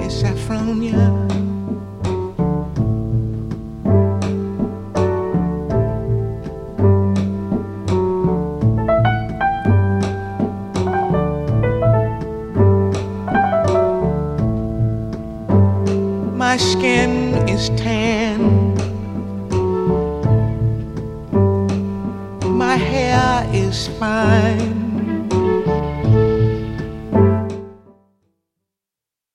Saffronia. My skin is tan, my hair is fine,